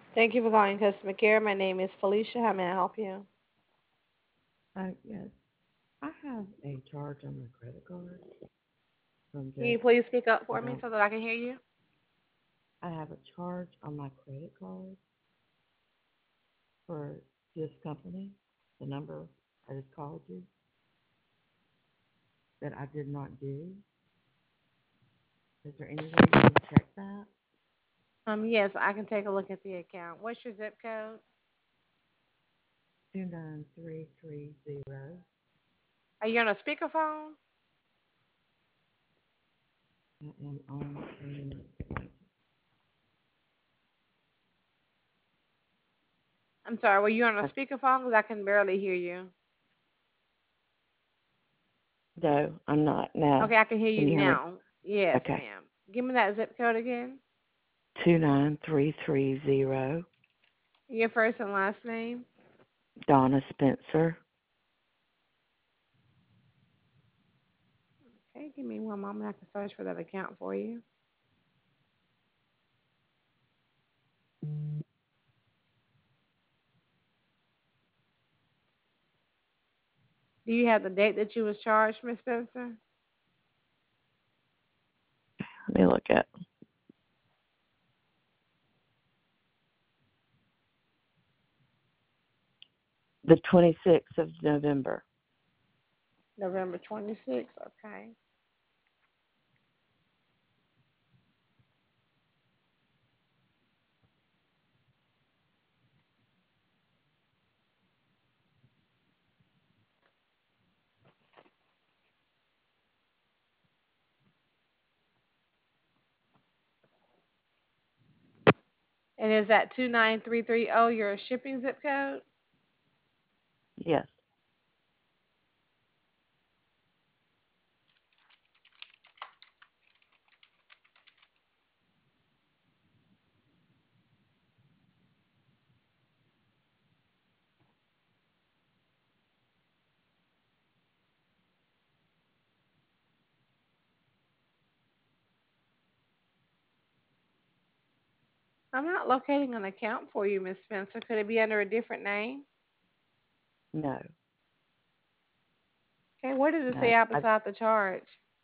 Thank you for calling customer care. My name is Felicia. How may I help you? Yes, I have a charge on my credit card from Can this. you please speak up I for me don't. so that I can hear you? I have a charge on my credit card for this company. The number I just called you that I did not do. Is there any way you can check that? Yes, I can take a look at the account. What's your zip code? 29330. Are you on a speakerphone? I am on I'm sorry, were you on a a. speakerphone? Because I can barely hear you. No, I'm not. No. Okay, I can hear Can you you hear me? now. Yes, Okay. ma'am. Give me that zip code again. 29330. Your first and last name. Donna Spencer. Okay, give me one moment. I can search for that account for you. Do you have the date that you was charged, Miss Spencer? Let me look at the 26th of November. November 26th. Okay. And is that 29330 your shipping zip code? Yes. I'm not locating an account for you, Miss Spencer. Could it be under a different name? No. Okay, what does it No. say out I beside the charge?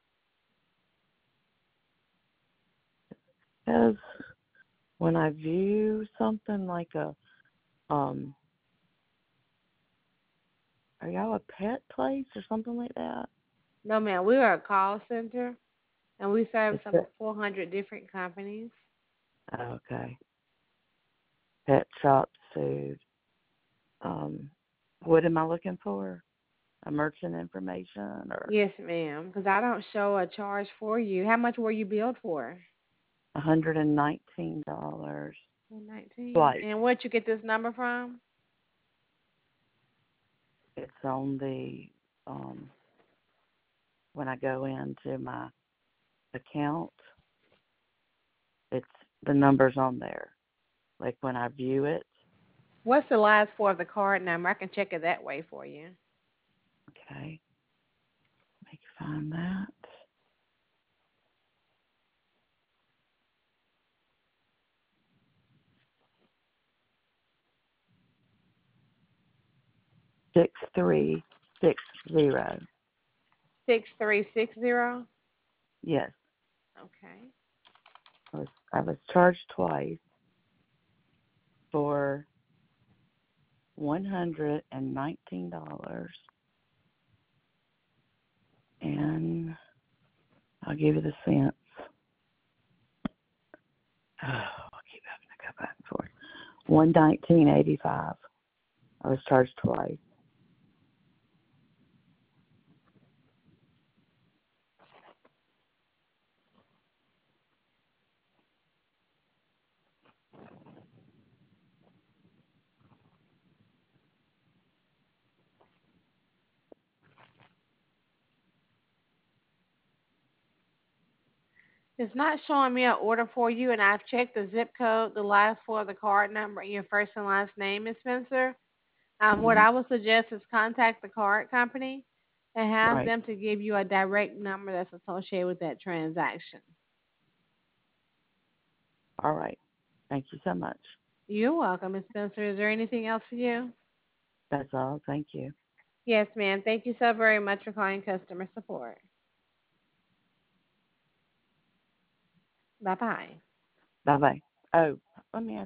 Because when I view something like um, are y'all a pet place or something like that? No, ma'am. We are a call center, and we service It's over pet. 400 different companies. Okay. Pet shop food. Um, what am I looking for? A merchant information or Yes, ma'am. Because I don't show a charge for you. How much were you billed for? $119 119. twice. And where'd you get this number from? It's on the um when I go into my account, it's the numbers on there. Like when I view it, What's the last four of the card number? I can check it that way for you. okay, make find that. 6360. 6360. Yes, Okay. I was charged twice for $119, and I'll give you the cents. Oh, I keep having to go back and forth. 119.85. I was charged twice. It's not showing me an order for you, and I've checked the zip code, the last four of the card number, and your first and last name, Miss Spencer. What Hmm. I would suggest is contact the card company and have Right. them to give you a direct number that's associated with that transaction. All right. Thank you so much. You're welcome, Ms. Spencer. Is there anything else for you? That's all. Thank you. Yes, ma'am. Thank you so very much for calling customer support. Bye bye. Bye bye. Oh, let me ask